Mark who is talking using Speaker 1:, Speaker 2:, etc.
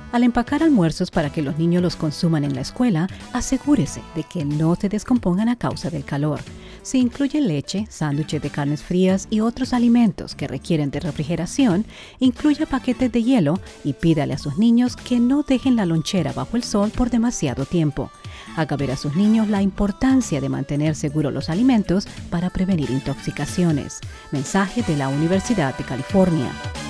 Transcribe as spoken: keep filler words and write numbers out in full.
Speaker 1: Al empacar almuerzos para que los niños los consuman en la escuela, asegúrese de que no se descompongan a causa del calor. Si incluye leche, sándwiches de carnes frías y otros alimentos que requieren de refrigeración, incluya paquetes de hielo y pídale a sus niños que no dejen la lonchera bajo el sol por demasiado tiempo. Haga ver a sus niños la importancia de mantener seguros los alimentos para prevenir intoxicaciones. Mensaje de la Universidad de California.